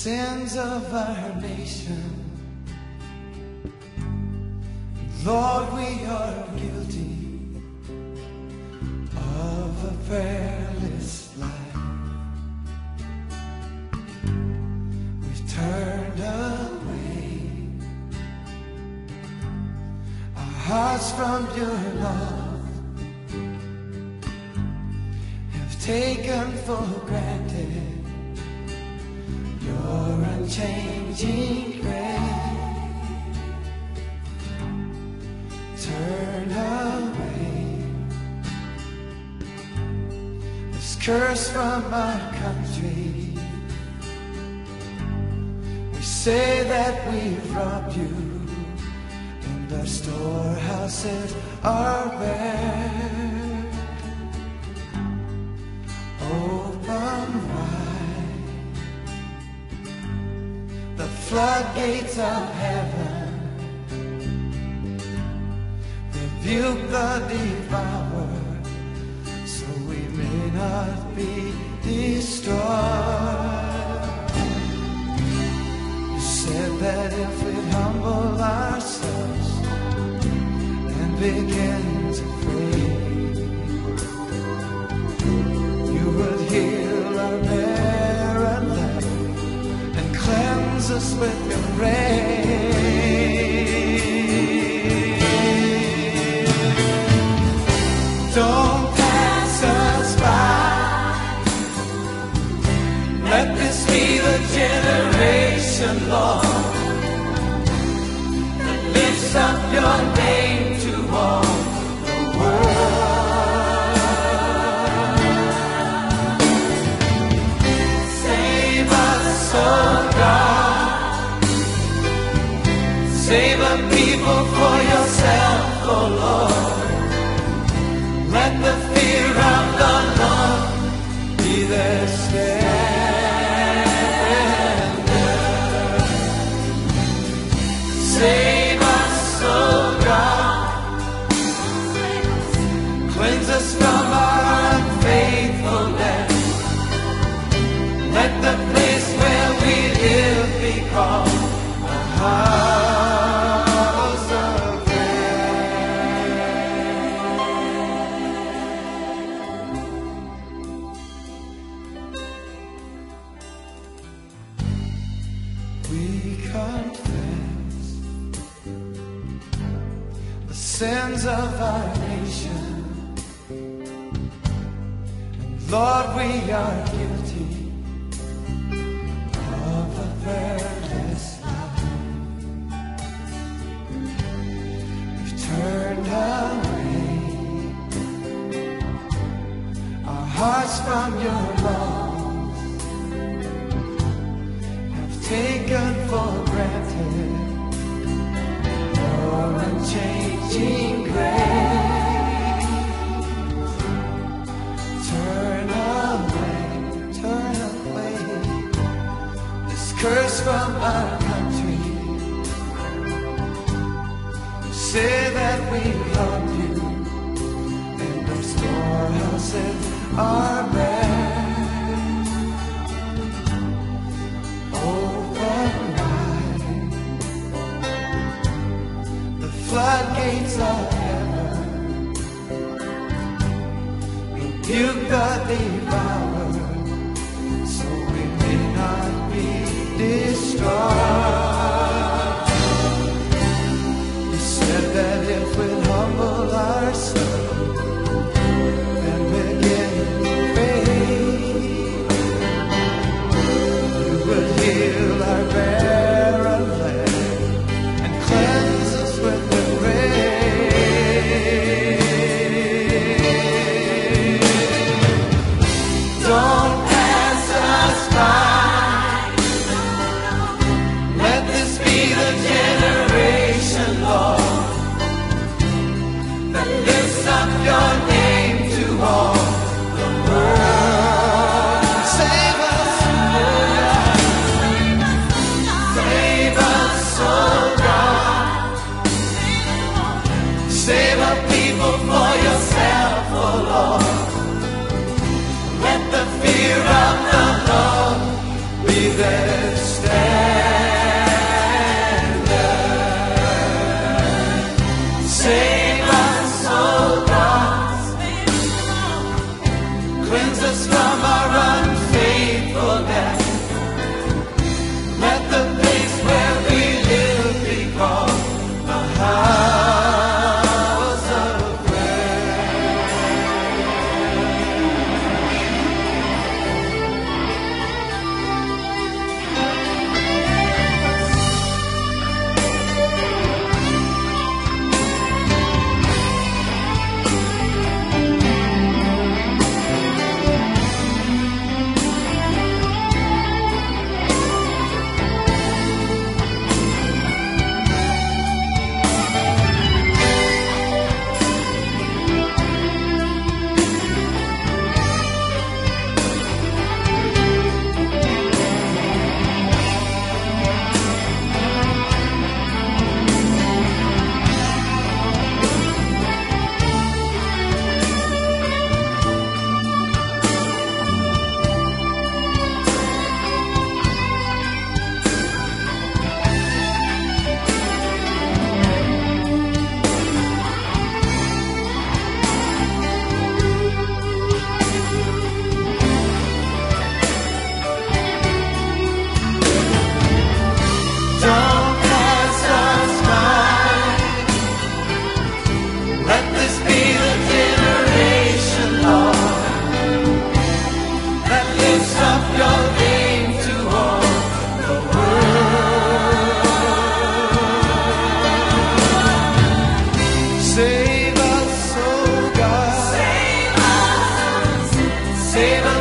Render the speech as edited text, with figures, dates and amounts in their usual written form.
sins of our nation. Lord, we are guilty of a prayerless life. We've turned away our hearts from your love, have taken for granted your unchanging grace. Turn away this curse from our country. We say that we've robbed you, and our storehouses are bare. Open wide the floodgates of heaven, rebuke the devourer, so we may not be destroyed. You said that if we humble ourselves and begin to pray, you would heal our barren land and cleanse us with your rain. Don't pass us by. Let this be the generation, Lord, that lifts up your name to all the world. Save us, oh God. Save a people for yourself, oh Lord. Let the fear of the Lord be their standard. Save us, oh God. Cleanse us from our unfaithfulness. Let the place where we live be called a house of we confess the sins of our nation, and Lord, we are guilty of a prayerless life. We've turned away our hearts from your love, taken for granted your unchanging grace. Turn away this curse from our country. Say that we love you, and our storehouses are bare. Floodgates of heaven, rebuke the devourer, so we may not be destroyed. You said that if we humble ourselves and begin to pray, you would heal our barren land and cleanse us with the don't pass us by. Let this be the generation, Lord, that lifts up your name to all the world. Save us, save us, oh God. Save a people for yourself, oh Lord. Let the fear of the Lord be their strength. cleanse us from our unfaithfulness. Let the place where we live be called a house of prayer. Don't pass us by. Let this be the generation, Lord, that lifts up your name to all the world. Save us, oh God. Save us. Save us.